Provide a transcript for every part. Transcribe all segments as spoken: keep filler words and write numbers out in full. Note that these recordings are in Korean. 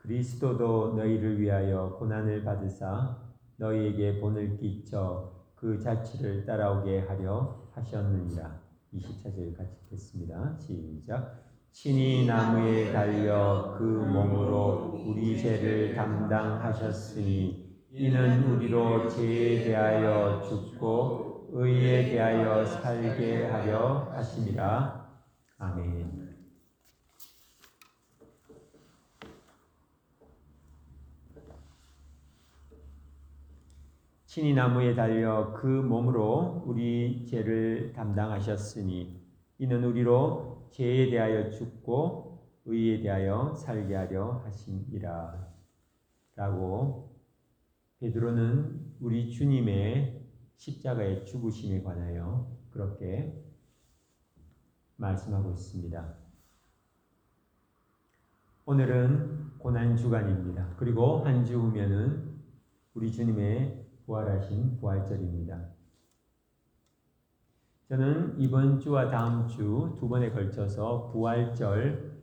그리스도도 너희를 위하여 고난을 받으사 너희에게 본을 끼쳐 그 자취를 따라오게 하려 하셨느니라. 이십사 절 같이 읽겠습니다. 시작. 친히 나무에 달려 그 몸으로 우리 죄를 담당하셨으니 이는 우리로 죄에 대하여 죽고 의에 대하여 살게 하려 하심이라. 아멘. 친히 나무에 달려 그 몸으로 우리 죄를 담당하셨으니 이는 우리로 죄에 대하여 죽고 의에 대하여 살게 하려 하심이라. 라고 베드로는 우리 주님의 십자가의 죽으심에 관하여 그렇게 말씀하고 있습니다. 오늘은 고난주간입니다. 그리고 한 주 후면은 우리 주님의 부활하신 부활절입니다. 저는 이번 주와 다음 주 두 번에 걸쳐서 부활절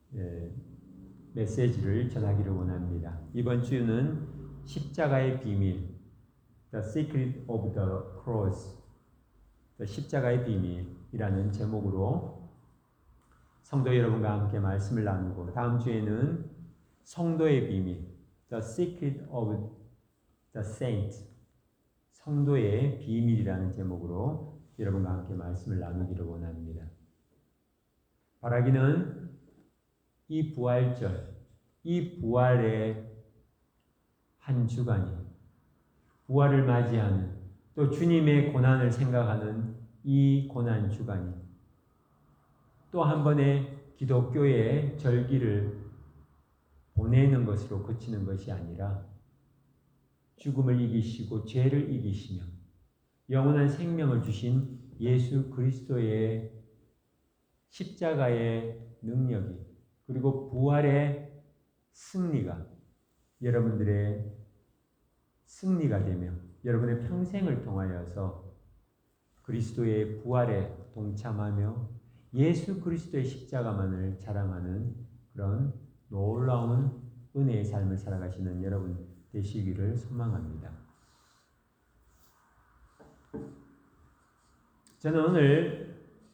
메시지를 전하기를 원합니다. 이번 주는 십자가의 비밀, The Secret of the Cross, 십자가의 비밀이라는 제목으로 성도 여러분과 함께 말씀을 나누고, 다음 주에는 성도의 비밀, The Secret of the Saints, 성도의 비밀이라는 제목으로 여러분과 함께 말씀을 나누기를 원합니다. 바라기는 이 부활절, 이 부활의 한 주간이, 부활을 맞이하는, 또 주님의 고난을 생각하는 이 고난 주간이 또 한 번의 기독교의 절기를 보내는 것으로 그치는 것이 아니라 죽음을 이기시고 죄를 이기시며 영원한 생명을 주신 예수 그리스도의 십자가의 능력이, 그리고 부활의 승리가 여러분들의 승리가 되며 여러분의 평생을 통하여서 그리스도의 부활에 동참하며 예수 그리스도의 십자가만을 자랑하는 그런 놀라운 은혜의 삶을 살아가시는 여러분 되시기를 소망합니다. 저는 오늘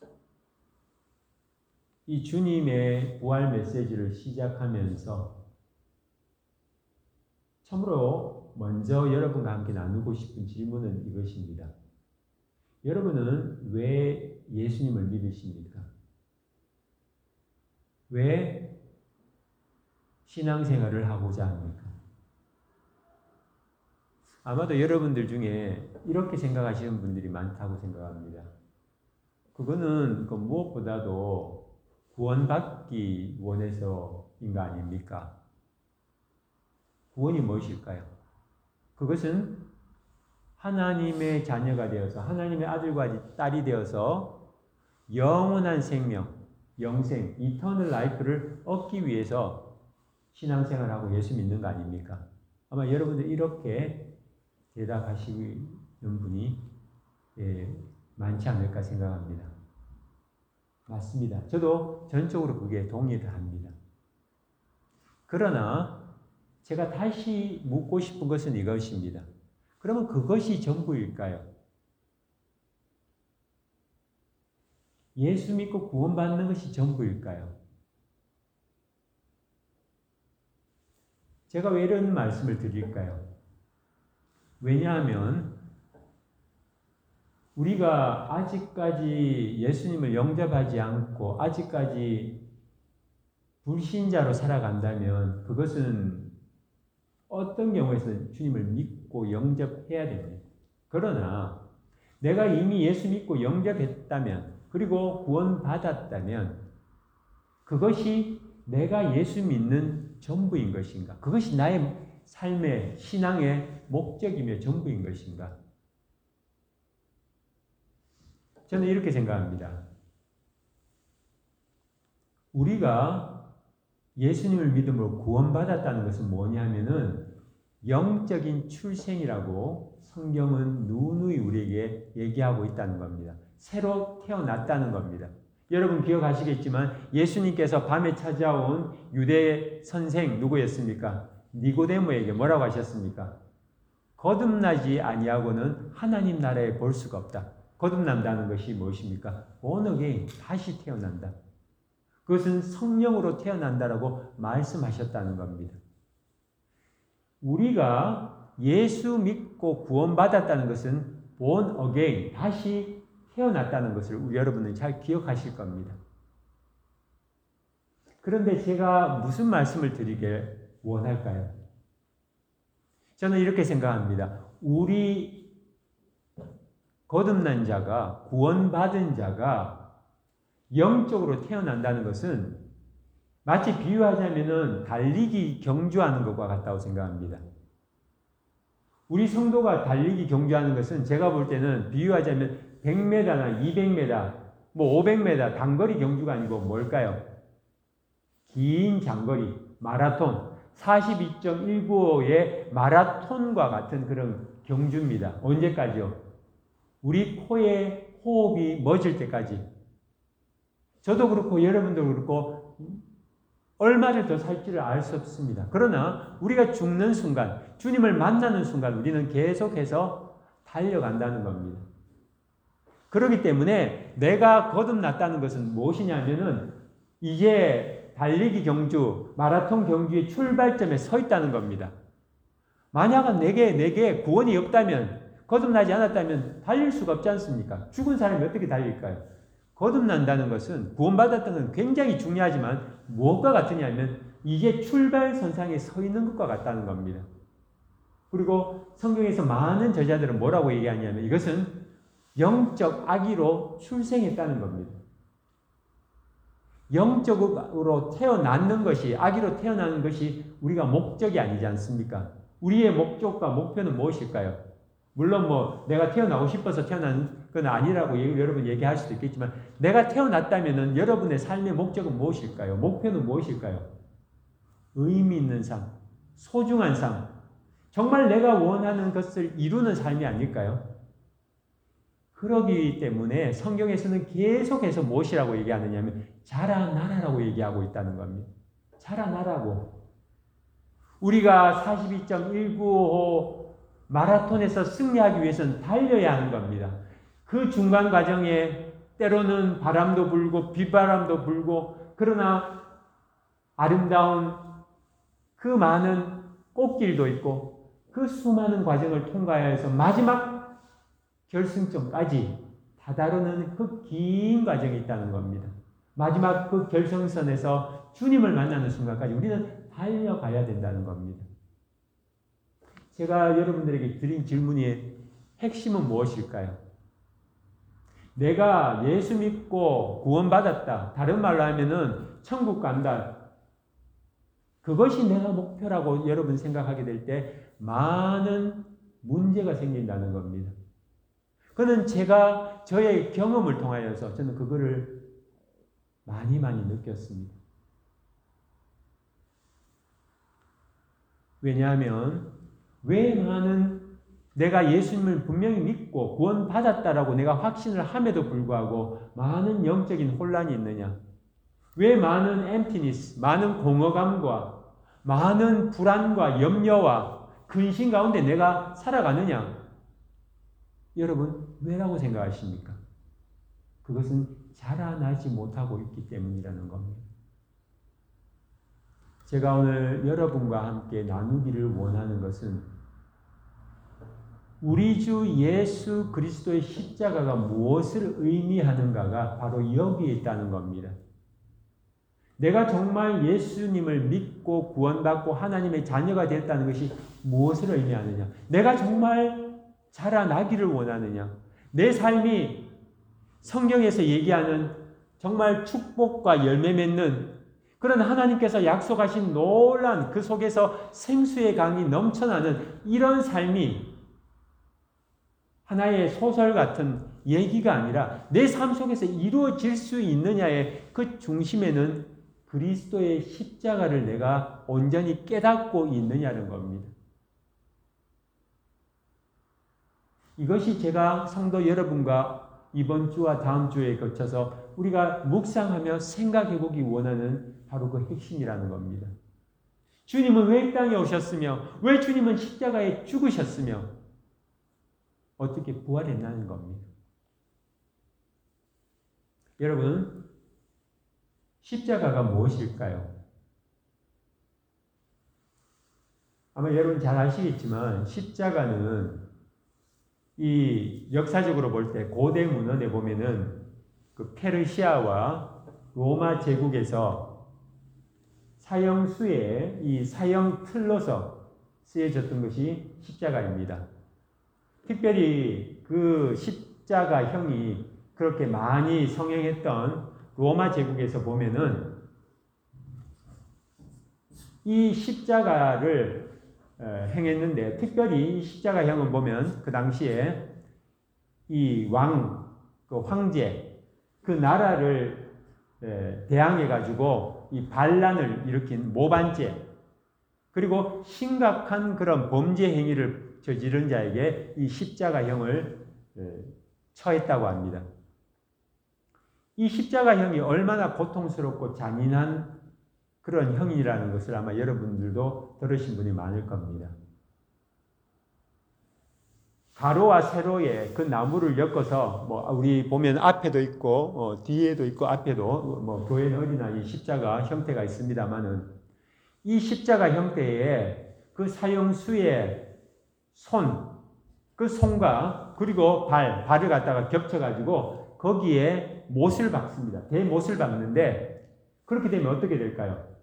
이 주님의 부활 메시지를 시작하면서 참으로 먼저 여러분과 함께 나누고 싶은 질문은 이것입니다. 여러분은 왜 예수님을 믿으십니까? 왜 신앙생활을 하고자 합니까? 아마도 여러분들 중에 이렇게 생각하시는 분들이 많다고 생각합니다. 그거는 그 무엇보다도 구원받기 원해서인 거 아닙니까? 구원이 무엇일까요? 그것은 하나님의 자녀가 되어서, 하나님의 아들과 딸이 되어서 영원한 생명, 영생, 이터널 라이프를 얻기 위해서 신앙생활하고 예수 믿는 거 아닙니까? 아마 여러분들 이렇게 대답하시는 분이 예, 많지 않을까 생각합니다. 맞습니다. 저도 전적으로 그게 동의를 합니다. 그러나 제가 다시 묻고 싶은 것은 이것입니다. 그러면 그것이 전부일까요? 예수 믿고 구원받는 것이 전부일까요? 제가 왜 이런 말씀을 드릴까요? 왜냐하면 우리가 아직까지 예수님을 영접하지 않고 아직까지 불신자로 살아간다면 그것은 어떤 경우에서는 주님을 믿고 영접해야 됩니다. 그러나 내가 이미 예수 믿고 영접했다면, 그리고 구원받았다면 그것이 내가 예수 믿는 전부인 것인가? 그것이 나의 삶의 신앙의 목적이며 전부인 것인가? 저는 이렇게 생각합니다. 우리가 예수님을 믿음으로 구원받았다는 것은 뭐냐면은 영적인 출생이라고 성경은 누누이 우리에게 얘기하고 있다는 겁니다. 새로 태어났다는 겁니다. 여러분 기억하시겠지만 예수님께서 밤에 찾아온 유대 선생 누구였습니까? 니고데모에게 뭐라고 하셨습니까? 거듭나지 아니하고는 하나님 나라에 볼 수가 없다. 거듭난다는 것이 무엇입니까? born again, 다시 태어난다. 그것은 성령으로 태어난다라고 말씀하셨다는 겁니다. 우리가 예수 믿고 구원받았다는 것은 born again, 다시 태어났다는 것을 우리 여러분은 잘 기억하실 겁니다. 그런데 제가 무슨 말씀을 드리길 원할까요? 저는 이렇게 생각합니다. 우리 거듭난 자가, 구원받은 자가 영적으로 태어난다는 것은 마치 비유하자면은 달리기 경주하는 것과 같다고 생각합니다. 우리 성도가 달리기 경주하는 것은 제가 볼 때는 비유하자면 백 미터나 이백 미터, 뭐 오백 미터 단거리 경주가 아니고 뭘까요? 긴 장거리, 마라톤, 사십이 점 일구오의 마라톤과 같은 그런 경주입니다. 언제까지요? 우리 코에 호흡이 멎을 때까지. 저도 그렇고 여러분도 그렇고 얼마를 더 살지를 알 수 없습니다. 그러나 우리가 죽는 순간, 주님을 만나는 순간 우리는 계속해서 달려간다는 겁니다. 그렇기 때문에 내가 거듭났다는 것은 무엇이냐면은 이제 달리기 경주, 마라톤 경주의 출발점에 서 있다는 겁니다. 만약 내게, 내게 구원이 없다면, 거듭나지 않았다면 달릴 수가 없지 않습니까? 죽은 사람이 어떻게 달릴까요? 거듭난다는 것은, 구원받았다는 것은 굉장히 중요하지만 무엇과 같으냐면 이게 출발선상에 서 있는 것과 같다는 겁니다. 그리고 성경에서 많은 저자들은 뭐라고 얘기하냐면 이것은 영적 아기로 출생했다는 겁니다. 영적으로 태어나는 것이, 아기로 태어나는 것이 우리가 목적이 아니지 않습니까? 우리의 목적과 목표는 무엇일까요? 물론 뭐 내가 태어나고 싶어서 태어난 건 아니라고 여러분 얘기할 수도 있겠지만 내가 태어났다면 여러분의 삶의 목적은 무엇일까요? 목표는 무엇일까요? 의미 있는 삶, 소중한 삶, 정말 내가 원하는 것을 이루는 삶이 아닐까요? 그러기 때문에 성경에서는 계속해서 무엇이라고 얘기하느냐 하면 자라나라라고 얘기하고 있다는 겁니다. 자라나라고. 우리가 사십이 점 일구오 마라톤에서 승리하기 위해서는 달려야 하는 겁니다. 그 중간 과정에 때로는 바람도 불고 빗바람도 불고 그러나 아름다운 그 많은 꽃길도 있고 그 수많은 과정을 통과해서 마지막 결승점까지 다다르는 그 긴 과정이 있다는 겁니다. 마지막 그 결승선에서 주님을 만나는 순간까지 우리는 달려가야 된다는 겁니다. 제가 여러분들에게 드린 질문의 핵심은 무엇일까요? 내가 예수 믿고 구원받았다. 다른 말로 하면은 천국 간다. 그것이 내가 목표라고 여러분 생각하게 될 때 많은 문제가 생긴다는 겁니다. 그는 제가 저의 경험을 통하여서 저는 그거를 많이 많이 느꼈습니다. 왜냐하면 왜 많은 내가 예수님을 분명히 믿고 구원받았다라고 내가 확신을 함에도 불구하고 많은 영적인 혼란이 있느냐? 왜 많은 emptiness, 많은 공허감과 많은 불안과 염려와 근심 가운데 내가 살아가느냐? 여러분, 왜라고 생각하십니까? 그것은 자라나지 못하고 있기 때문이라는 겁니다. 제가 오늘 여러분과 함께 나누기를 원하는 것은 우리 주 예수 그리스도의 십자가가 무엇을 의미하는가가 바로 여기에 있다는 겁니다. 내가 정말 예수님을 믿고 구원받고 하나님의 자녀가 됐다는 것이 무엇을 의미하느냐? 내가 정말 자라나기를 원하느냐? 내 삶이 성경에서 얘기하는 정말 축복과 열매 맺는 그런 하나님께서 약속하신 놀란 그 속에서 생수의 강이 넘쳐나는 이런 삶이 하나의 소설 같은 얘기가 아니라 내 삶 속에서 이루어질 수 있느냐의 그 중심에는 그리스도의 십자가를 내가 온전히 깨닫고 있느냐는 겁니다. 이것이 제가 성도 여러분과 이번 주와 다음 주에 거쳐서 우리가 묵상하며 생각해 보기 원하는 바로 그 핵심이라는 겁니다. 주님은 왜 이 땅에 오셨으며 왜 주님은 십자가에 죽으셨으며 어떻게 부활했나는 겁니다. 여러분, 십자가가 무엇일까요? 아마 여러분 잘 아시겠지만 십자가는 이 역사적으로 볼 때 고대 문헌에 보면은 그 페르시아와 로마 제국에서 사형수에 이 사형 틀로서 쓰여졌던 것이 십자가입니다. 특별히 그 십자가형이 그렇게 많이 성행했던 로마 제국에서 보면은 이 십자가를 행했는데, 특별히 이 십자가형을 보면 그 당시에 이 왕, 그 황제, 그 나라를 대항해 가지고 이 반란을 일으킨 모반죄, 그리고 심각한 그런 범죄 행위를 저지른 자에게 이 십자가형을 처했다고 합니다. 이 십자가형이 얼마나 고통스럽고 잔인한 그런 형이라는 것을 아마 여러분들도 들으신 분이 많을 겁니다. 가로와 세로에 그 나무를 엮어서, 뭐 우리 보면 앞에도 있고 어, 뒤에도 있고 앞에도 뭐 교회는 어린아이 십자가 형태가 있습니다만은, 이 십자가 형태에 그 사형수의 손, 그 손과 그리고 발, 발을 갖다가 겹쳐가지고 거기에 못을 박습니다. 대못을 박는데, 그렇게 되면 어떻게 될까요?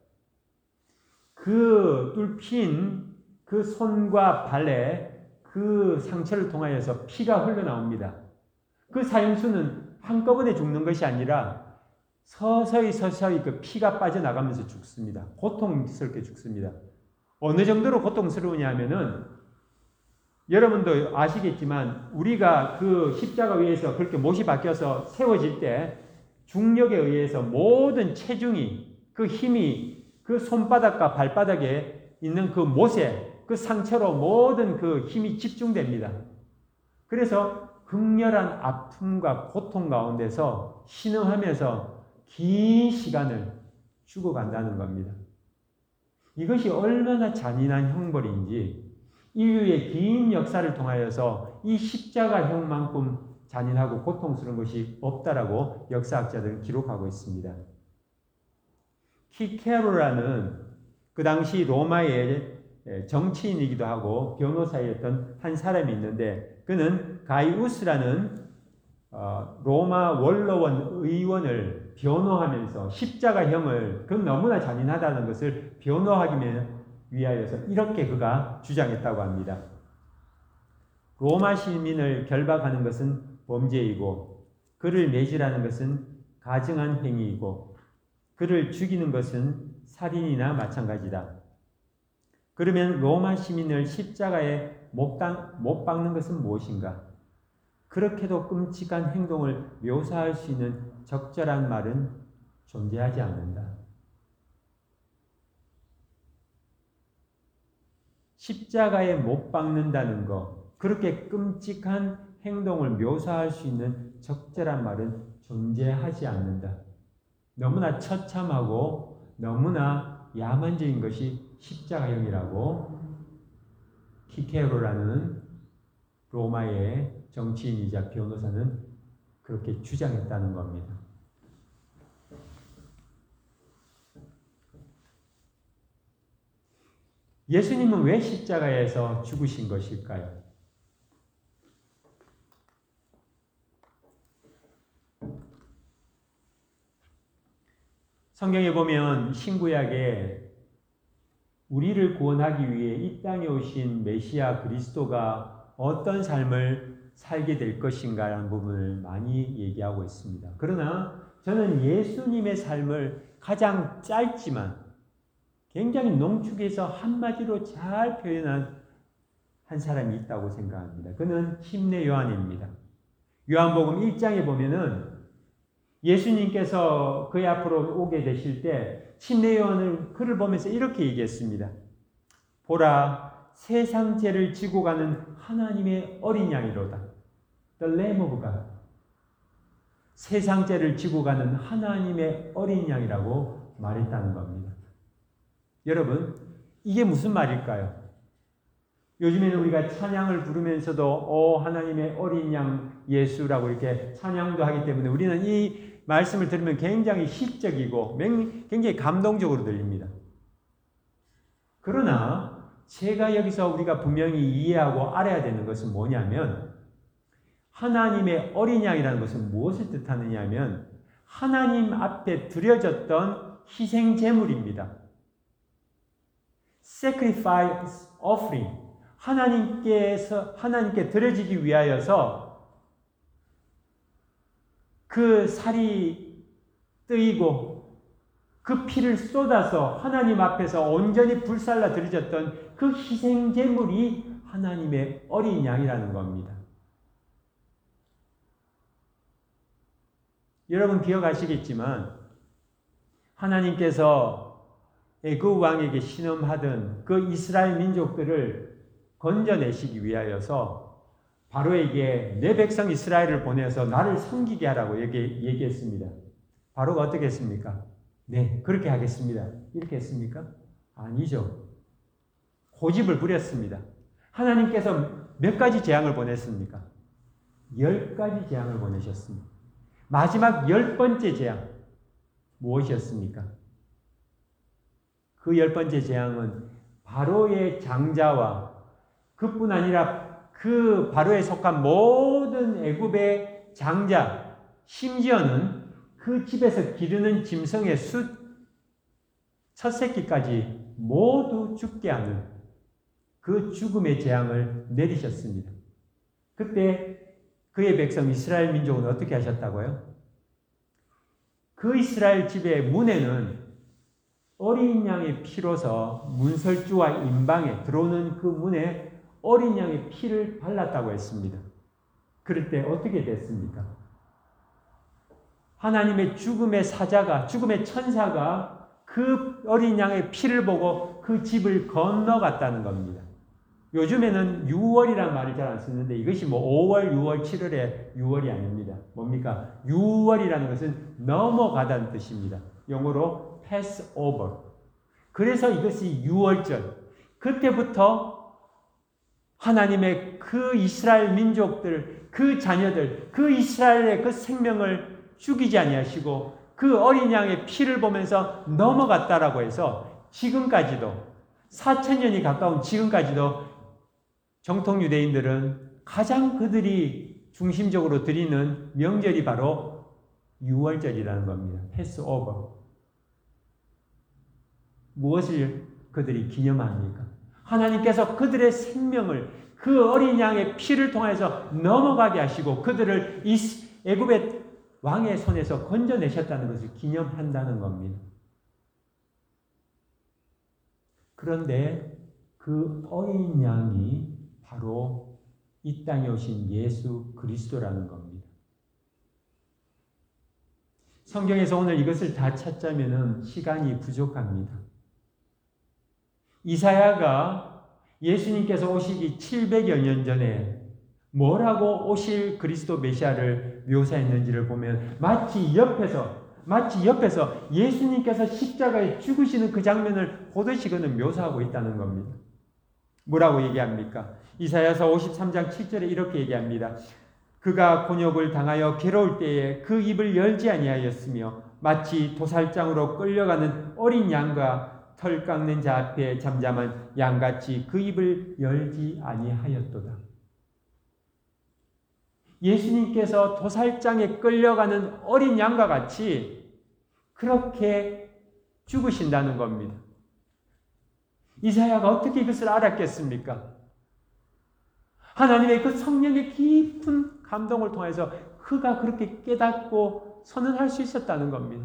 그 뚫힌 그 손과 발에 그 상처를 통하여서 피가 흘러나옵니다. 그 사형수는 한꺼번에 죽는 것이 아니라 서서히 서서히 그 피가 빠져나가면서 죽습니다. 고통스럽게 죽습니다. 어느 정도로 고통스러우냐 하면은, 여러분도 아시겠지만 우리가 그 십자가 위에서 그렇게 못이 박혀서 세워질 때 중력에 의해서 모든 체중이, 그 힘이 그 손바닥과 발바닥에 있는 그 못에, 그 상처로 모든 그 힘이 집중됩니다. 그래서 극렬한 아픔과 고통 가운데서 신음하면서 긴 시간을 죽어간다는 겁니다. 이것이 얼마나 잔인한 형벌인지 인류의 긴 역사를 통하여서 이 십자가형만큼 잔인하고 고통스러운 것이 없다라고 역사학자들은 기록하고 있습니다. 키케로라는 그 당시 로마의 정치인이기도 하고 변호사였던 한 사람이 있는데, 그는 가이우스라는 로마 원로원 의원을 변호하면서 십자가형을 그 너무나 잔인하다는 것을 변호하기 위하여서 이렇게 그가 주장했다고 합니다. 로마 시민을 결박하는 것은 범죄이고, 그를 매질하는 것은 가증한 행위이고, 그를 죽이는 것은 살인이나 마찬가지다. 그러면 로마 시민을 십자가에 못, 못 박는 것은 무엇인가? 그렇게도 끔찍한 행동을 묘사할 수 있는 적절한 말은 존재하지 않는다. 십자가에 못 박는다는 것, 그렇게 끔찍한 행동을 묘사할 수 있는 적절한 말은 존재하지 않는다. 너무나 처참하고 너무나 야만적인 것이 십자가형이라고 키케로라는 로마의 정치인이자 변호사는 그렇게 주장했다는 겁니다. 예수님은 왜 십자가에서 죽으신 것일까요? 성경에 보면 신구약에 우리를 구원하기 위해 이 땅에 오신 메시아 그리스도가 어떤 삶을 살게 될 것인가라는 부분을 많이 얘기하고 있습니다. 그러나 저는 예수님의 삶을 가장 짧지만 굉장히 농축해서 한마디로 잘 표현한 한 사람이 있다고 생각합니다. 그는 침례 요한입니다. 요한복음 일 장에 보면은 예수님께서 그의 앞으로 오게 되실 때 침례 요한은 그를 보면서 이렇게 얘기했습니다. 보라, 세상 죄를 지고 가는 하나님의 어린 양이로다. The Lamb of God. 세상 죄를 지고 가는 하나님의 어린 양이라고 말했다는 겁니다. 여러분, 이게 무슨 말일까요? 요즘에는 우리가 찬양을 부르면서도 오 하나님의 어린 양 예수라고 이렇게 찬양도 하기 때문에 우리는 이 말씀을 들으면 굉장히 시적이고 굉장히 감동적으로 들립니다. 그러나 제가 여기서 우리가 분명히 이해하고 알아야 되는 것은 뭐냐면 하나님의 어린 양이라는 것은 무엇을 뜻하느냐 하면 하나님 앞에 드려졌던 희생 제물입니다. Sacrifice offering. 하나님께서, 하나님께 드려지기 위하여서 그 살이 뜨이고 그 피를 쏟아서 하나님 앞에서 온전히 불살라 드려졌던 그 희생 제물이 하나님의 어린 양이라는 겁니다. 여러분 기억하시겠지만 하나님께서 애굽 왕에게 신음하던 그 이스라엘 민족들을 건져내시기 위하여서 바로에게 내 백성 이스라엘을 보내서 나를 섬기게 하라고 얘기, 얘기했습니다. 바로가 어떻게 했습니까? 네, 그렇게 하겠습니다. 이렇게 했습니까? 아니죠. 고집을 부렸습니다. 하나님께서 몇 가지 재앙을 보냈습니까? 열 가지 재앙을 보내셨습니다. 마지막 열 번째 재앙 무엇이었습니까? 그 열 번째 재앙은 바로의 장자와 그뿐 아니라 그 바로에 속한 모든 애굽의 장자, 심지어는 그 집에서 기르는 짐승의 숫, 첫 새끼까지 모두 죽게 하는 그 죽음의 재앙을 내리셨습니다. 그때 그의 백성 이스라엘 민족은 어떻게 하셨다고요? 그 이스라엘 집의 문에는 어린 양의 피로서 문설주와 임방에 들어오는 그 문에 어린 양의 피를 발랐다고 했습니다. 그럴 때 어떻게 됐습니까? 하나님의 죽음의 사자가, 죽음의 천사가 그 어린 양의 피를 보고 그 집을 건너갔다는 겁니다. 요즘에는 유월이라는 말을 잘 안 쓰는데 이것이 뭐 오월, 유월, 칠월의 유월이 아닙니다. 뭡니까? 유월이라는 것은 넘어가다는 뜻입니다. 영어로 pass over. 그래서 이것이 유월절. 그때부터 하나님의 그 이스라엘 민족들, 그 자녀들, 그 이스라엘의 그 생명을 죽이지 아니하시고 그 어린 양의 피를 보면서 넘어갔다라고 해서 지금까지도 사천 년이 가까운 지금까지도 정통 유대인들은 가장 그들이 중심적으로 드리는 명절이 바로 유월절이라는 겁니다. 패스오버. 무엇을 그들이 기념합니까? 하나님께서 그들의 생명을 그 어린 양의 피를 통해서 넘어가게 하시고 그들을 이 애굽의 왕의 손에서 건져내셨다는 것을 기념한다는 겁니다. 그런데 그 어린 양이 바로 이 땅에 오신 예수 그리스도라는 겁니다. 성경에서 오늘 이것을 다 찾자면 시간이 부족합니다. 이사야가 예수님께서 오시기 칠백여 년 전에 뭐라고 오실 그리스도 메시아를 묘사했는지를 보면 마치 옆에서 마치 옆에서 예수님께서 십자가에 죽으시는 그 장면을 보듯이거는 묘사하고 있다는 겁니다. 뭐라고 얘기합니까? 이사야서 오십삼 장 칠 절에 이렇게 얘기합니다. 그가 곤욕을 당하여 괴로울 때에 그 입을 열지 아니하였으며 마치 도살장으로 끌려가는 어린 양과 털 깎는 자 앞에 잠잠한 양같이 그 입을 열지 아니하였도다. 예수님께서 도살장에 끌려가는 어린 양과 같이 그렇게 죽으신다는 겁니다. 이사야가 어떻게 이것을 알았겠습니까? 하나님의 그 성령의 깊은 감동을 통해서 그가 그렇게 깨닫고 선언할 수 있었다는 겁니다.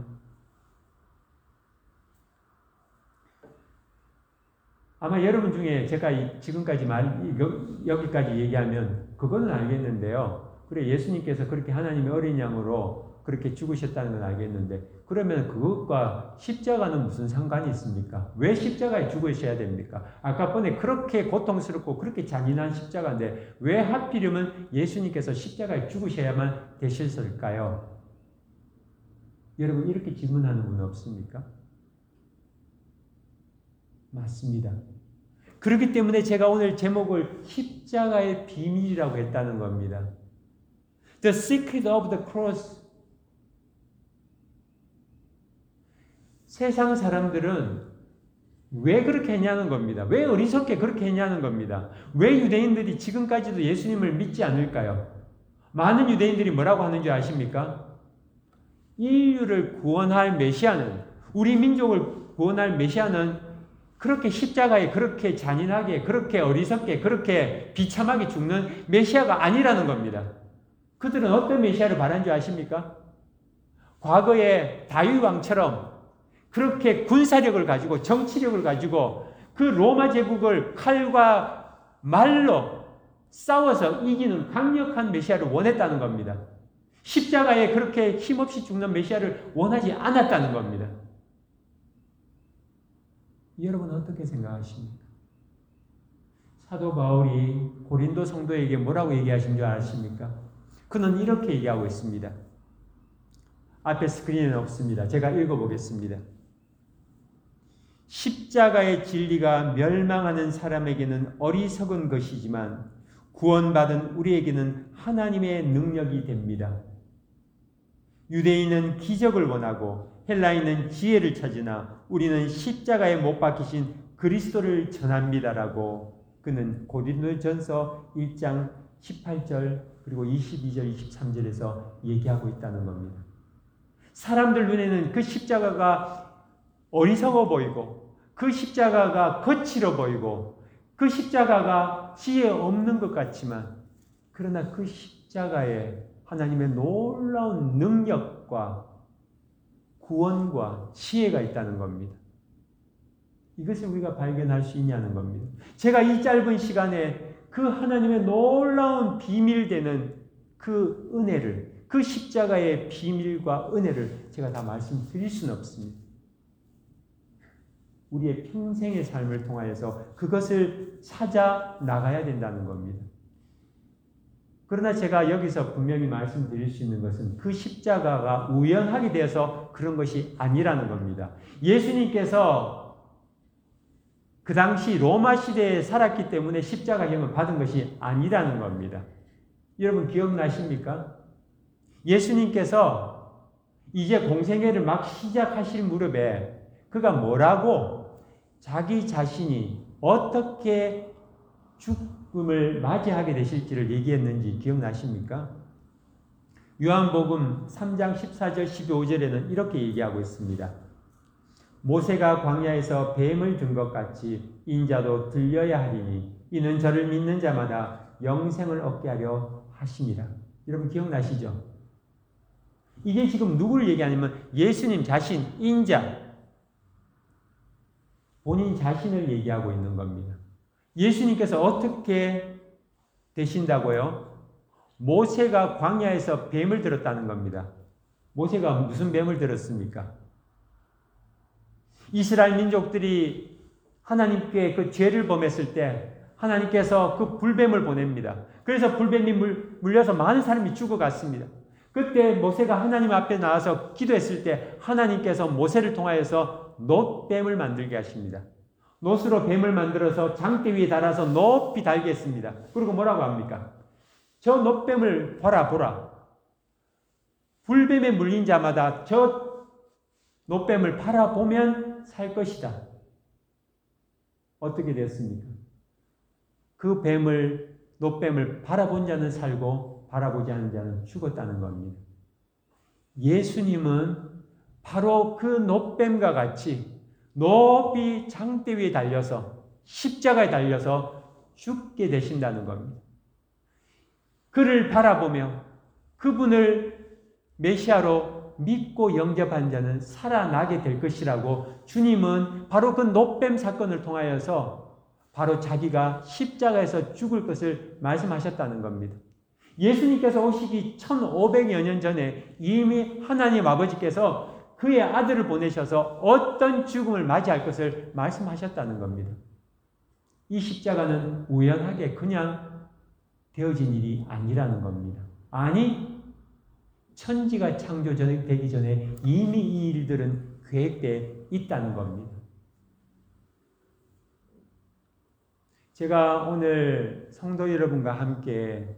아마 여러분 중에 제가 지금까지 말, 여기까지 얘기하면 그거는 알겠는데요. 그래, 예수님께서 그렇게 하나님의 어린 양으로 그렇게 죽으셨다는 건 알겠는데, 그러면 그것과 십자가는 무슨 상관이 있습니까? 왜 십자가에 죽으셔야 됩니까? 아까 전에 그렇게 고통스럽고 그렇게 잔인한 십자가인데, 왜 하필이면 예수님께서 십자가에 죽으셔야만 되셨을까요? 여러분 이렇게 질문하는 분 없습니까? 맞습니다. 그렇기 때문에 제가 오늘 제목을 십자가의 비밀이라고 했다는 겁니다. The secret of the cross. 세상 사람들은 왜 그렇게 했냐는 겁니다. 왜 어리석게 그렇게 했냐는 겁니다. 왜 유대인들이 지금까지도 예수님을 믿지 않을까요? 많은 유대인들이 뭐라고 하는 줄 아십니까? 인류를 구원할 메시아는, 우리 민족을 구원할 메시아는 그렇게 십자가에 그렇게 잔인하게, 그렇게 어리석게, 그렇게 비참하게 죽는 메시아가 아니라는 겁니다. 그들은 어떤 메시아를 바란 줄 아십니까? 과거에 다윗 왕처럼 그렇게 군사력을 가지고 정치력을 가지고 그 로마 제국을 칼과 말로 싸워서 이기는 강력한 메시아를 원했다는 겁니다. 십자가에 그렇게 힘없이 죽는 메시아를 원하지 않았다는 겁니다. 여러분 어떻게 생각하십니까? 사도 바울이 고린도 성도에게 뭐라고 얘기하신 줄 아십니까? 그는 이렇게 얘기하고 있습니다. 앞에 스크린에는 없습니다. 제가 읽어보겠습니다. 십자가의 진리가 멸망하는 사람에게는 어리석은 것이지만 구원받은 우리에게는 하나님의 능력이 됩니다. 유대인은 기적을 원하고 헬라인은 지혜를 찾으나 우리는 십자가에 못 박히신 그리스도를 전합니다라고 그는 고린도전서 일 장 십팔 절 그리고 이십이 절 이십삼 절에서 얘기하고 있다는 겁니다. 사람들 눈에는 그 십자가가 어리석어 보이고 그 십자가가 거칠어 보이고 그 십자가가 지혜 없는 것 같지만 그러나 그 십자가에 하나님의 놀라운 능력과 구원과 지혜가 있다는 겁니다. 이것을 우리가 발견할 수 있냐는 겁니다. 제가 이 짧은 시간에 그 하나님의 놀라운 비밀되는 그 은혜를, 그 십자가의 비밀과 은혜를 제가 다 말씀드릴 수는 없습니다. 우리의 평생의 삶을 통하여서 그것을 찾아 나가야 된다는 겁니다. 그러나 제가 여기서 분명히 말씀드릴 수 있는 것은 그 십자가가 우연하게 되어서 그런 것이 아니라는 겁니다. 예수님께서 그 당시 로마 시대에 살았기 때문에 십자가형을 받은 것이 아니라는 겁니다. 여러분 기억나십니까? 예수님께서 이제 공생애를 막 시작하실 무렵에 그가 뭐라고 자기 자신이 어떻게 죽음을 맞이하게 되실지를 얘기했는지 기억나십니까? 요한복음 삼 장 십사 절 십오 절에는 이렇게 얘기하고 있습니다. 모세가 광야에서 뱀을 든 것 같이 인자도 들려야 하리니 이는 저를 믿는 자마다 영생을 얻게 하려 하심이라. 여러분 기억나시죠? 이게 지금 누구를 얘기하냐면 예수님 자신, 인자, 본인 자신을 얘기하고 있는 겁니다. 예수님께서 어떻게 되신다고요? 모세가 광야에서 뱀을 들었다는 겁니다. 모세가 무슨 뱀을 들었습니까? 이스라엘 민족들이 하나님께 그 죄를 범했을 때 하나님께서 그 불뱀을 보냅니다. 그래서 불뱀이 물, 물려서 많은 사람이 죽어갔습니다. 그때 모세가 하나님 앞에 나와서 기도했을 때 하나님께서 모세를 통하여서 놋뱀을 만들게 하십니다. 놋으로 뱀을 만들어서 장대 위에 달아서 높이 달게 했습니다. 그리고 뭐라고 합니까? 저 놋뱀을 봐라 보라. 불뱀에 물린 자마다 저 놋뱀을 바라보면 살 것이다. 어떻게 됐습니까? 그 뱀을, 놋뱀을 바라본 자는 살고 바라보지 않은 자는 죽었다는 겁니다. 예수님은 바로 그 놋뱀과 같이 높이 장대 위에 달려서 십자가에 달려서 죽게 되신다는 겁니다. 그를 바라보며 그분을 메시아로 믿고 영접한 자는 살아나게 될 것이라고 주님은 바로 그 놋뱀 사건을 통하여서 바로 자기가 십자가에서 죽을 것을 말씀하셨다는 겁니다. 예수님께서 오시기 천오백여 년 전에 이미 하나님 아버지께서 그의 아들을 보내셔서 어떤 죽음을 맞이할 것을 말씀하셨다는 겁니다. 이 십자가는 우연하게 그냥 되어진 일이 아니라는 겁니다. 아니, 천지가 창조되기 전에 이미 이 일들은 계획되어 있다는 겁니다. 제가 오늘 성도 여러분과 함께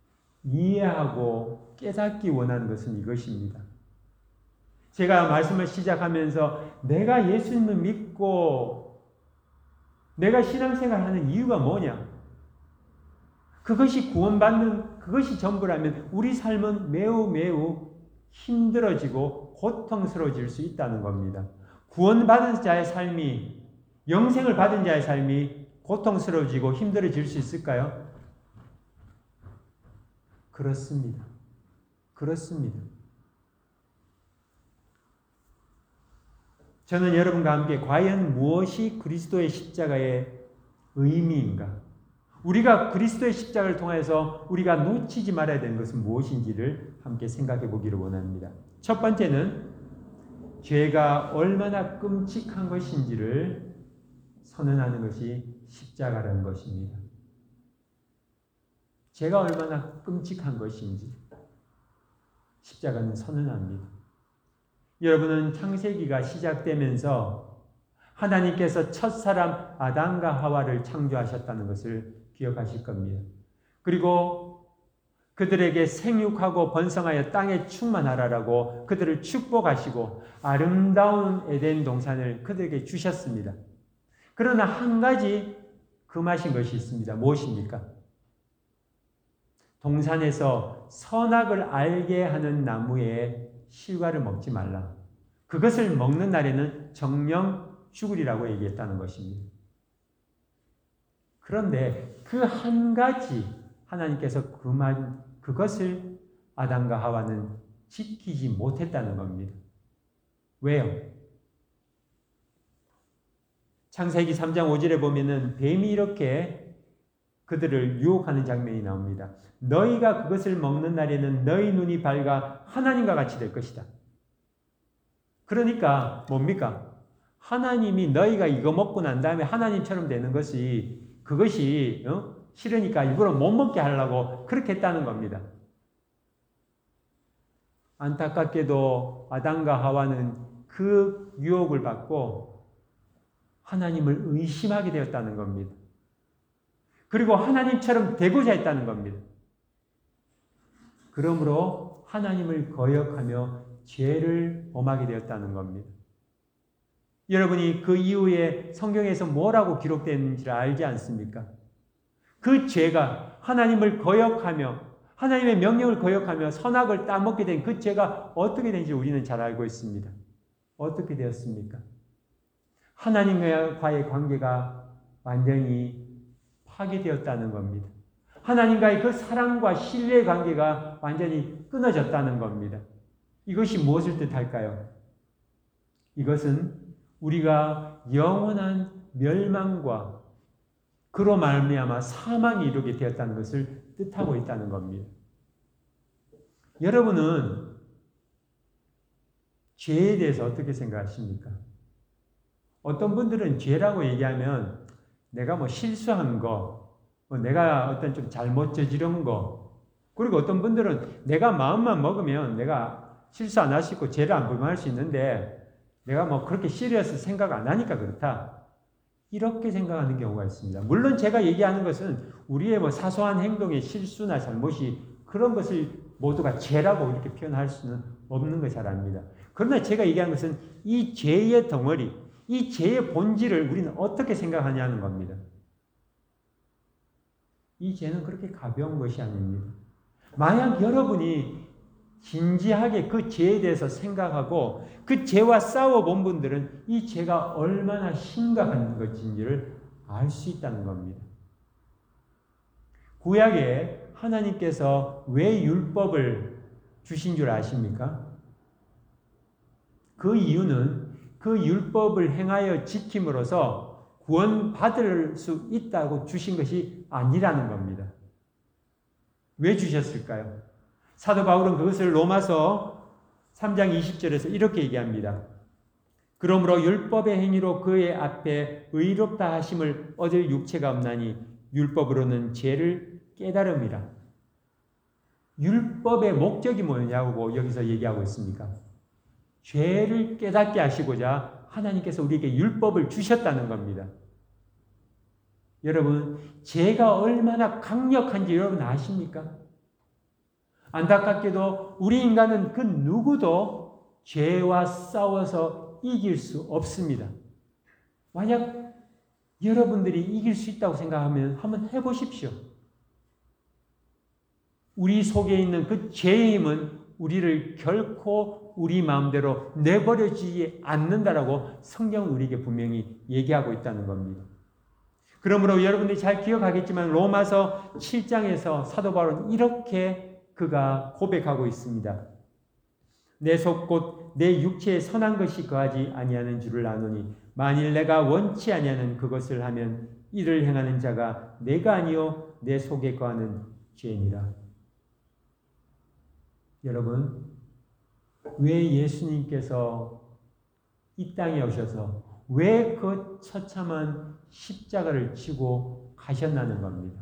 이해하고 깨닫기 원하는 것은 이것입니다. 제가 말씀을 시작하면서 내가 예수님을 믿고 내가 신앙생활하는 이유가 뭐냐? 그것이 구원받는 그것이 전부라면 우리 삶은 매우 매우 힘들어지고 고통스러워질 수 있다는 겁니다. 구원받은 자의 삶이, 영생을 받은 자의 삶이 고통스러워지고 힘들어질 수 있을까요? 그렇습니다. 그렇습니다. 저는 여러분과 함께 과연 무엇이 그리스도의 십자가의 의미인가? 우리가 그리스도의 십자가를 통해서 우리가 놓치지 말아야 되는 것은 무엇인지를 함께 생각해 보기를 원합니다. 첫 번째는 죄가 얼마나 끔찍한 것인지를 선언하는 것이 십자가라는 것입니다. 죄가 얼마나 끔찍한 것인지 십자가는 선언합니다. 여러분은 창세기가 시작되면서 하나님께서 첫사람 아담과 하와를 창조하셨다는 것을 기억하실 겁니다. 그리고 그들에게 생육하고 번성하여 땅에 충만하라라고 그들을 축복하시고 아름다운 에덴 동산을 그들에게 주셨습니다. 그러나 한 가지 금하신 것이 있습니다. 무엇입니까? 동산에서 선악을 알게 하는 나무의 실과를 먹지 말라. 그것을 먹는 날에는 정령 죽으리라고 얘기했다는 것입니다. 그런데 그 한 가지 하나님께서 금한 그것을 아담과 하와는 지키지 못했다는 겁니다. 왜요? 창세기 삼 장 오 절에 보면은 뱀이 이렇게 그들을 유혹하는 장면이 나옵니다. 너희가 그것을 먹는 날에는 너희 눈이 밝아 하나님과 같이 될 것이다. 그러니까 뭡니까? 하나님이 너희가 이거 먹고 난 다음에 하나님처럼 되는 것이 그것이 어? 싫으니까 일부러 못 먹게 하려고 그렇게 했다는 겁니다. 안타깝게도 아담과 하와는 그 유혹을 받고 하나님을 의심하게 되었다는 겁니다. 그리고 하나님처럼 되고자 했다는 겁니다. 그러므로 하나님을 거역하며 죄를 범하게 되었다는 겁니다. 여러분이 그 이후에 성경에서 뭐라고 기록되었는지를 알지 않습니까? 그 죄가 하나님을 거역하며 하나님의 명령을 거역하며 선악을 따먹게 된 그 죄가 어떻게 된지 우리는 잘 알고 있습니다. 어떻게 되었습니까? 하나님과의 관계가 완전히 파괴되었다는 겁니다. 하나님과의 그 사랑과 신뢰의 관계가 완전히 끊어졌다는 겁니다. 이것이 무엇을 뜻할까요? 이것은 우리가 영원한 멸망과 그로 말미암아 사망이 이르게 되었다는 것을 뜻하고 있다는 겁니다. 여러분은 죄에 대해서 어떻게 생각하십니까? 어떤 분들은 죄라고 얘기하면 내가 뭐 실수한 거, 뭐 내가 어떤 좀 잘못 저지른 거, 그리고 어떤 분들은 내가 마음만 먹으면 내가 실수 안 할 수 있고 죄를 안 범할 수 있는데 내가 뭐 그렇게 시리어스 생각 안 하니까 그렇다. 이렇게 생각하는 경우가 있습니다. 물론 제가 얘기하는 것은 우리의 뭐 사소한 행동의 실수나 잘못이 그런 것을 모두가 죄라고 이렇게 표현할 수는 없는 거 잘 압니다. 그러나 제가 얘기하는 것은 이 죄의 덩어리, 이 죄의 본질을 우리는 어떻게 생각하냐는 겁니다. 이 죄는 그렇게 가벼운 것이 아닙니다. 만약 여러분이 진지하게 그 죄에 대해서 생각하고 그 죄와 싸워본 분들은 이 죄가 얼마나 심각한 것인지를 알 수 있다는 겁니다. 구약에 하나님께서 왜 율법을 주신 줄 아십니까? 그 이유는 그 율법을 행하여 지킴으로써 구원받을 수 있다고 주신 것이 아니라는 겁니다. 왜 주셨을까요? 사도 바울은 그것을 로마서 삼 장 이십 절에서 이렇게 얘기합니다. 그러므로 율법의 행위로 그의 앞에 의롭다 하심을 얻을 육체가 없나니 율법으로는 죄를 깨달음이라. 율법의 목적이 뭐냐고 여기서 얘기하고 있습니까? 죄를 깨닫게 하시고자 하나님께서 우리에게 율법을 주셨다는 겁니다. 여러분, 죄가 얼마나 강력한지 여러분 아십니까? 안타깝게도 우리 인간은 그 누구도 죄와 싸워서 이길 수 없습니다. 만약 여러분들이 이길 수 있다고 생각하면 한번 해보십시오. 우리 속에 있는 그 죄의 힘은 우리를 결코 우리 마음대로 내버려지지 않는다라고 성경은 우리에게 분명히 얘기하고 있다는 겁니다. 그러므로 여러분들이 잘 기억하겠지만 로마서 칠 장에서 사도 바울은 이렇게 그가 고백하고 있습니다. 내 속 곧 내 육체에 선한 것이 거하지 아니하는 줄을 아노니 만일 내가 원치 아니하는 그것을 하면 이를 행하는 자가 내가 아니요 내 속에 거하는 죄니라. 여러분, 왜 예수님께서 이 땅에 오셔서 왜 그 처참한 십자가를 지고 가셨나는 겁니다.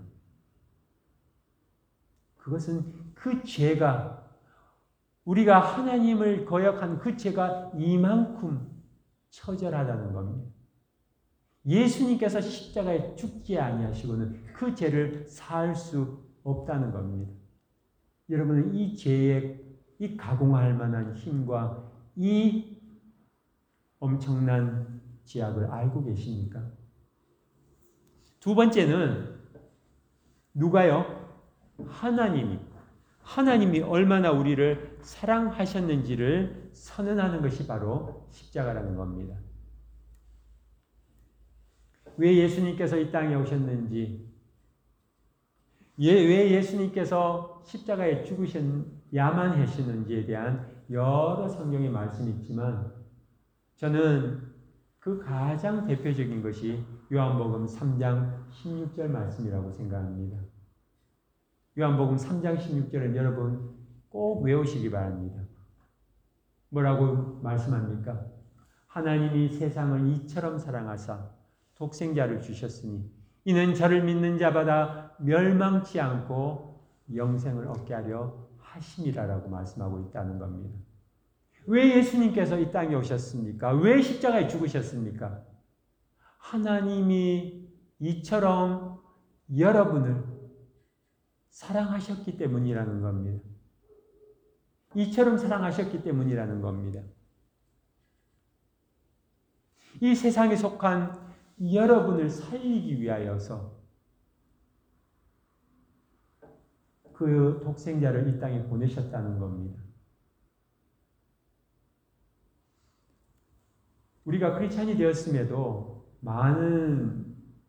그것은 그 죄가 우리가 하나님을 거역한 그 죄가 이만큼 처절하다는 겁니다. 예수님께서 십자가에 죽지 아니하시고는 그 죄를 사할 수 없다는 겁니다. 여러분은 이 죄에 이 가공할 만한 힘과 이 엄청난 죄악을 알고 계십니까? 두 번째는 누가요? 하나님이 하나님이 얼마나 우리를 사랑하셨는지를 선언하는 것이 바로 십자가라는 겁니다. 왜 예수님께서 이 땅에 오셨는지, 왜 예수님께서 십자가에 죽으셔야만 하시는지에 대한 여러 성경의 말씀이 있지만 저는 그 가장 대표적인 것이 요한복음 삼 장 십육 절 말씀이라고 생각합니다. 요한복음 삼 장 십육 절은 여러분 꼭 외우시기 바랍니다. 뭐라고 말씀합니까? 하나님이 세상을 이처럼 사랑하사 독생자를 주셨으니 이는 저를 믿는 자마다 멸망치 않고 영생을 얻게 하려 하심이라라고 말씀하고 있다는 겁니다. 왜 예수님께서 이 땅에 오셨습니까? 왜 십자가에 죽으셨습니까? 하나님이 이처럼 여러분을 사랑하셨기 때문이라는 겁니다. 이처럼 사랑하셨기 때문이라는 겁니다. 이 세상에 속한 여러분을 살리기 위하여서 그 독생자를 이 땅에 보내셨다는 겁니다. 우리가 크리스찬이 되었음에도 많은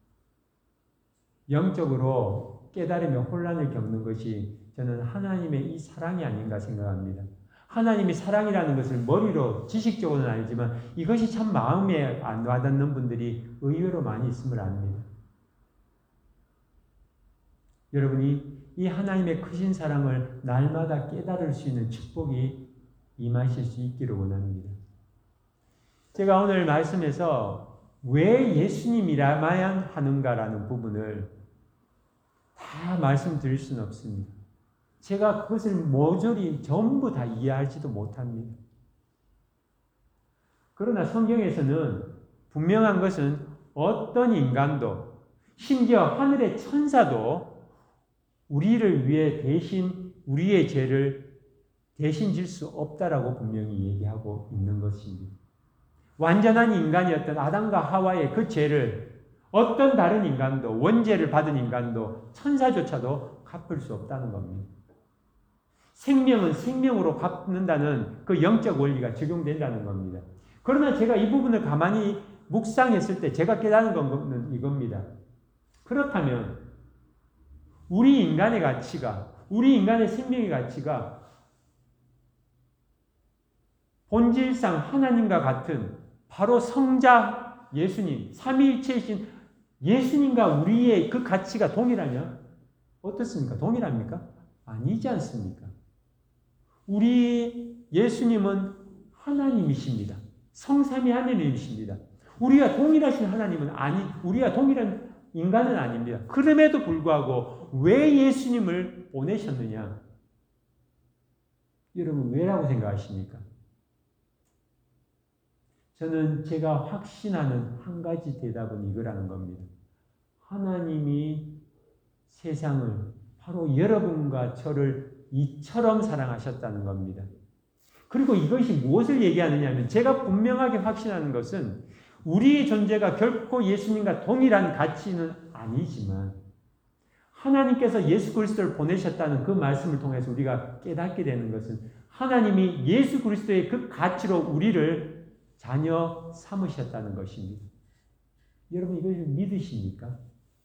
영적으로 깨달으며 혼란을 겪는 것이 저는 하나님의 이 사랑이 아닌가 생각합니다. 하나님이 사랑이라는 것을 머리로 지식적으로는 알지만 이것이 참 마음에 안 와닿는 분들이 의외로 많이 있음을 압니다. 여러분이 이 하나님의 크신 사랑을 날마다 깨달을 수 있는 축복이 임하실 수 있기를 원합니다. 제가 오늘 말씀에서 왜 예수님이라만 하는가라는 부분을 다 말씀드릴 수는 없습니다. 제가 그것을 모조리 전부 다 이해하지도 못합니다. 그러나 성경에서는 분명한 것은 어떤 인간도 심지어 하늘의 천사도 우리를 위해 대신 우리의 죄를 대신 질 수 없다라고 분명히 얘기하고 있는 것입니다. 완전한 인간이었던 아담과 하와의 그 죄를 어떤 다른 인간도, 원죄를 받은 인간도, 천사조차도 갚을 수 없다는 겁니다. 생명은 생명으로 갚는다는 그 영적 원리가 적용된다는 겁니다. 그러나 제가 이 부분을 가만히 묵상했을 때 제가 깨닫는 건 이겁니다. 그렇다면 우리 인간의 가치가, 우리 인간의 생명의 가치가 본질상 하나님과 같은 바로 성자 예수님, 삼위일체이신 예수님과 우리의 그 가치가 동일하냐? 어떻습니까? 동일합니까? 아니지 않습니까? 우리 예수님은 하나님이십니다. 성삼위 하나님이십니다. 우리와 동일하신 하나님은 아니, 우리와 동일한 인간은 아닙니다. 그럼에도 불구하고 왜 예수님을 보내셨느냐? 여러분 왜라고 생각하십니까? 저는 제가 확신하는 한 가지 대답은 이거라는 겁니다. 하나님이 세상을 바로 여러분과 저를 이처럼 사랑하셨다는 겁니다. 그리고 이것이 무엇을 얘기하느냐 하면 제가 분명하게 확신하는 것은 우리의 존재가 결코 예수님과 동일한 가치는 아니지만 하나님께서 예수 그리스도를 보내셨다는 그 말씀을 통해서 우리가 깨닫게 되는 것은 하나님이 예수 그리스도의 그 가치로 우리를 자녀 삼으셨다는 것입니다. 여러분 이것을 믿으십니까?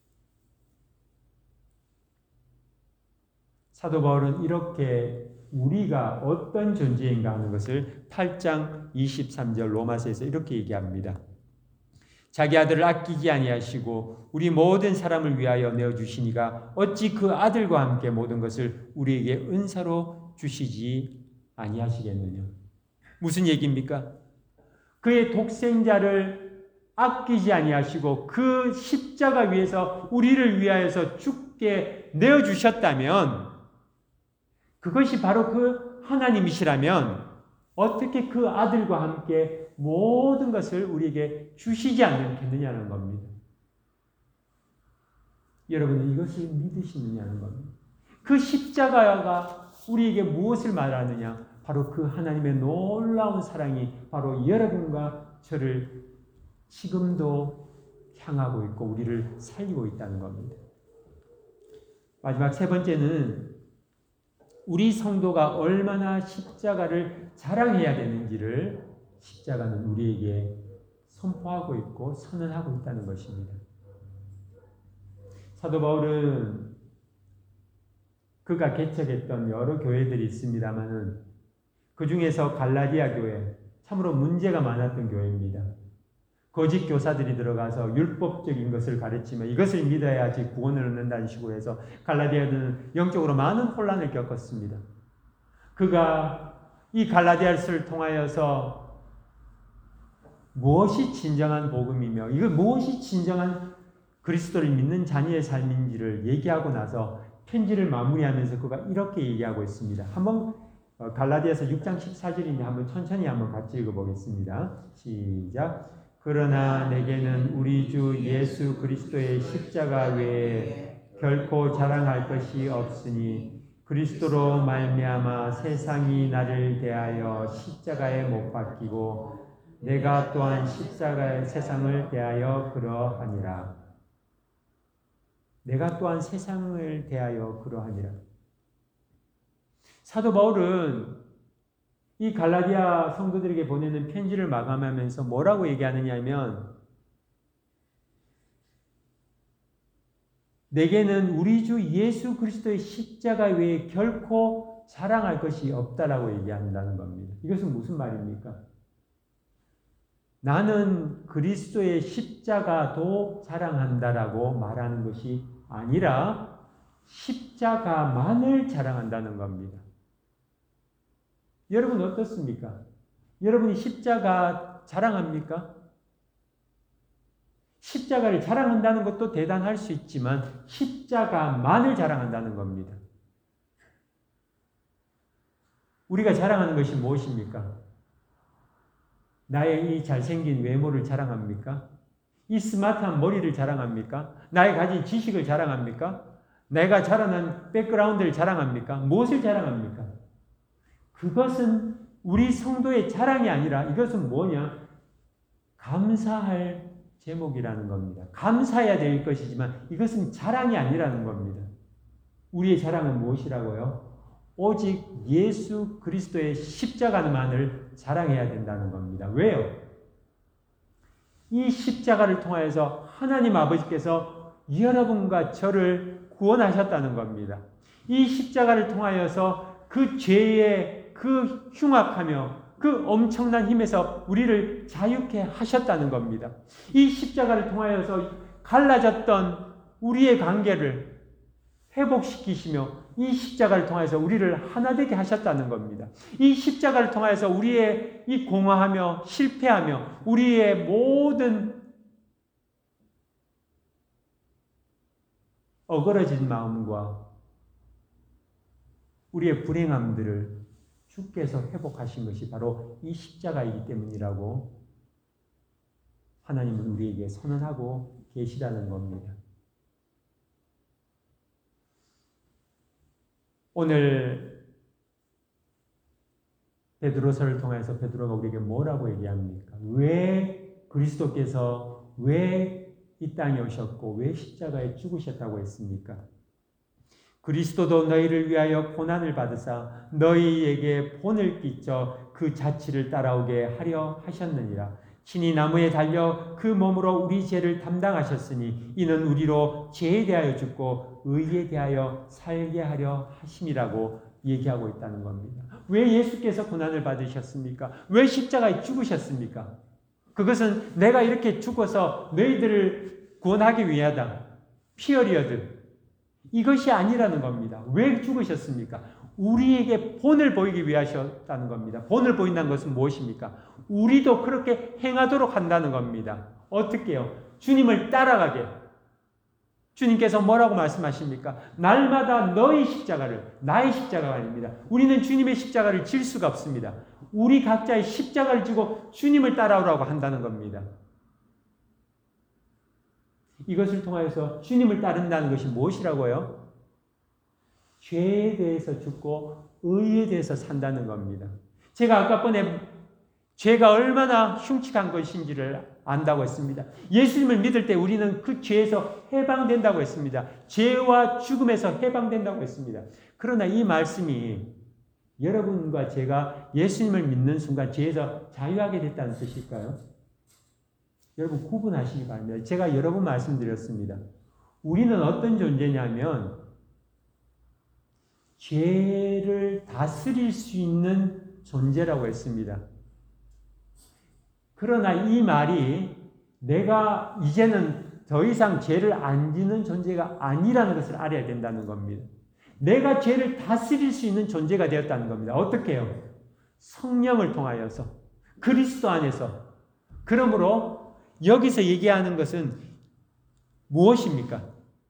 사도 바울은 이렇게 우리가 어떤 존재인가 하는 것을 팔 장 이십삼 절 로마서에서 이렇게 얘기합니다. 자기 아들을 아끼지 아니하시고 우리 모든 사람을 위하여 내어주시니가 어찌 그 아들과 함께 모든 것을 우리에게 은사로 주시지 아니하시겠느냐. 무슨 얘기입니까? 그의 독생자를 아끼지 아니하시고 그 십자가 위에서 우리를 위하여서 죽게 내어주셨다면 그것이 바로 그 하나님이시라면 어떻게 그 아들과 함께 모든 것을 우리에게 주시지 않겠느냐는 겁니다. 여러분 이것을 믿으시느냐는 겁니다. 그 십자가가 우리에게 무엇을 말하느냐? 바로 그 하나님의 놀라운 사랑이 바로 여러분과 저를 지금도 향하고 있고 우리를 살리고 있다는 겁니다. 마지막 세 번째는 우리 성도가 얼마나 십자가를 자랑해야 되는지를 십자가는 우리에게 선포하고 있고 선언하고 있다는 것입니다. 사도 바울은 그가 개척했던 여러 교회들이 있습니다만은 그 중에서 갈라디아 교회, 참으로 문제가 많았던 교회입니다. 거짓 교사들이 들어가서 율법적인 것을 가르치며 이것을 믿어야지 구원을 얻는다는 식으로 해서 갈라디아는 영적으로 많은 혼란을 겪었습니다. 그가 이 갈라디아를 통하여서 무엇이 진정한 복음이며 이거 무엇이 진정한 그리스도를 믿는 자녀의 삶인지를 얘기하고 나서 편지를 마무리하면서 그가 이렇게 얘기하고 있습니다. 한번 갈라디아서 육 장 십사 절인데 한번 천천히 한번 같이 읽어보겠습니다. 시작. 그러나 내게는 우리 주 예수 그리스도의 십자가 외에 결코 자랑할 것이 없으니 그리스도로 말미암아 세상이 나를 대하여 십자가에 못 박히고 내가 또한 십자가의 세상을 대하여 그러하니라. 내가 또한 세상을 대하여 그러하니라. 사도 바울은 이 갈라디아 성도들에게 보내는 편지를 마감하면서 뭐라고 얘기하느냐 하면 내게는 우리 주 예수 그리스도의 십자가 외에 결코 자랑할 것이 없다라고 얘기한다는 겁니다. 이것은 무슨 말입니까? 나는 그리스도의 십자가도 자랑한다라고 말하는 것이 아니라 십자가만을 자랑한다는 겁니다. 여러분 어떻습니까? 여러분이 십자가 자랑합니까? 십자가를 자랑한다는 것도 대단할 수 있지만 십자가만을 자랑한다는 겁니다. 우리가 자랑하는 것이 무엇입니까? 나의 이 잘생긴 외모를 자랑합니까? 이 스마트한 머리를 자랑합니까? 나의 가진 지식을 자랑합니까? 내가 자라난 백그라운드를 자랑합니까? 무엇을 자랑합니까? 그것은 우리 성도의 자랑이 아니라 이것은 뭐냐? 감사할 제목이라는 겁니다. 감사해야 될 것이지만 이것은 자랑이 아니라는 겁니다. 우리의 자랑은 무엇이라고요? 오직 예수 그리스도의 십자가만을 자랑해야 된다는 겁니다. 왜요? 이 십자가를 통하여서 하나님 아버지께서 여러분과 저를 구원하셨다는 겁니다. 이 십자가를 통하여서 그 죄의 그 흉악하며 그 엄청난 힘에서 우리를 자유케 하셨다는 겁니다. 이 십자가를 통하여서 갈라졌던 우리의 관계를 회복시키시며 이 십자가를 통해서 우리를 하나 되게 하셨다는 겁니다. 이 십자가를 통해서 우리의 이 공허하며 실패하며 우리의 모든 어그러진 마음과 우리의 불행함들을 주께서 회복하신 것이 바로 이 십자가이기 때문이라고 하나님은 우리에게 선언하고 계시다는 겁니다. 오늘 베드로서를 통해서 베드로가 우리에게 뭐라고 얘기합니까? 왜 그리스도께서 왜 이 땅에 오셨고 왜 십자가에 죽으셨다고 했습니까? 그리스도도 너희를 위하여 고난을 받으사 너희에게 본을 끼쳐 그 자취를 따라오게 하려 하셨느니라. 친히 나무에 달려 그 몸으로 우리 죄를 담당하셨으니 이는 우리로 죄에 대하여 죽고 의에 대하여 살게 하려 하심이라고 얘기하고 있다는 겁니다. 왜 예수께서 고난을 받으셨습니까? 왜 십자가에 죽으셨습니까? 그것은 내가 이렇게 죽어서 너희들을 구원하기 위하다. 피어리어드. 이것이 아니라는 겁니다. 왜 죽으셨습니까? 우리에게 본을 보이기 위하셨다는 겁니다. 본을 보인다는 것은 무엇입니까? 우리도 그렇게 행하도록 한다는 겁니다. 어떻게요? 주님을 따라가게. 주님께서 뭐라고 말씀하십니까? 날마다 너의 십자가를, 나의 십자가가 아닙니다. 우리는 주님의 십자가를 질 수가 없습니다. 우리 각자의 십자가를 지고 주님을 따라오라고 한다는 겁니다. 이것을 통하여서 주님을 따른다는 것이 무엇이라고요? 죄에 대해서 죽고 의에 대해서 산다는 겁니다. 제가 아까 전에 죄가 얼마나 흉측한 것인지를 안다고 했습니다. 예수님을 믿을 때 우리는 그 죄에서 해방된다고 했습니다. 죄와 죽음에서 해방된다고 했습니다. 그러나 이 말씀이 여러분과 제가 예수님을 믿는 순간 죄에서 자유하게 됐다는 뜻일까요? 여러분 구분하시기 바랍니다. 제가 여러 번 말씀드렸습니다. 우리는 어떤 존재냐면 죄를 다스릴 수 있는 존재라고 했습니다. 그러나 이 말이 내가 이제는 더 이상 죄를 안 지는 존재가 아니라는 것을 알아야 된다는 겁니다. 내가 죄를 다스릴 수 있는 존재가 되었다는 겁니다. 어떻게 해요? 성령을 통하여서 그리스도 안에서. 그러므로 여기서 얘기하는 것은 무엇입니까?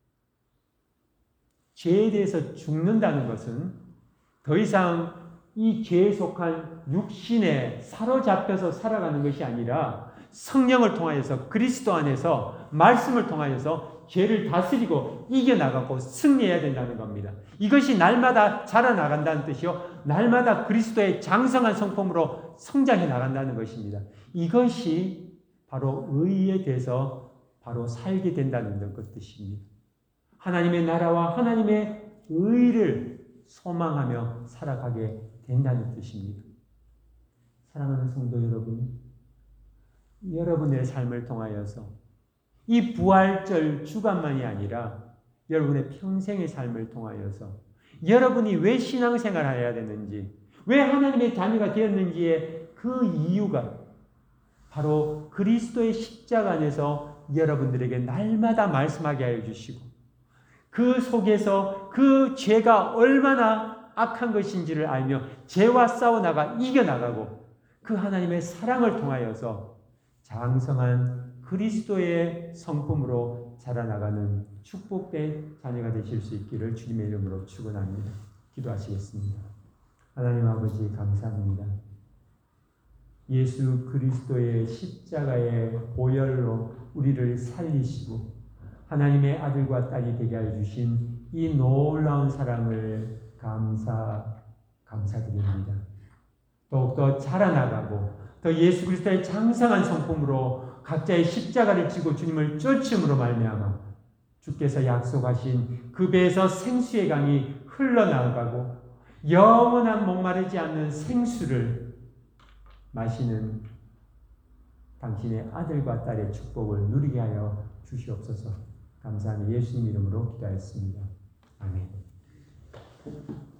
죄에 대해서 죽는다는 것은 더 이상 이 죄에 속한 육신에 사로잡혀서 살아가는 것이 아니라 성령을 통하여서 그리스도 안에서 말씀을 통하여서 죄를 다스리고 이겨나가고 승리해야 된다는 겁니다. 이것이 날마다 자라나간다는 뜻이요. 날마다 그리스도의 장성한 성품으로 성장해 나간다는 것입니다. 이것이 바로 의에 대해서 바로 살게 된다는 것 뜻입니다. 하나님의 나라와 하나님의 의를 소망하며 살아가게 된다는 뜻입니다. 사랑하는 성도 여러분, 여러분의 삶을 통하여서 이 부활절 주간만이 아니라 여러분의 평생의 삶을 통하여서 여러분이 왜 신앙생활을 해야 되는지, 왜 하나님의 자녀가 되었는지의 그 이유가 바로 그리스도의 십자가 안에서 여러분들에게 날마다 말씀하게 하여 주시고 그 속에서 그 죄가 얼마나 악한 것인지를 알며 죄와 싸워나가 이겨나가고 그 하나님의 사랑을 통하여서 장성한 그리스도의 성품으로 자라나가는 축복된 자녀가 되실 수 있기를 주님의 이름으로 축원합니다. 기도하시겠습니다. 하나님 아버지 감사합니다. 예수 그리스도의 십자가의 보혈로 우리를 살리시고 하나님의 아들과 딸이 되게 하여 주신 이 놀라운 사랑을 감사, 감사드립니다. 더욱더 자라나가고 더 예수 그리스도의 장성한 성품으로 각자의 십자가를 지고 주님을 쫓음으로 말미암아 주께서 약속하신 그 배에서 생수의 강이 흘러나가고 영원한 목마르지 않는 생수를 마시는 당신의 아들과 딸의 축복을 누리게 하여 주시옵소서. 감사하며 예수님 이름으로 기도하였습니다. 아멘.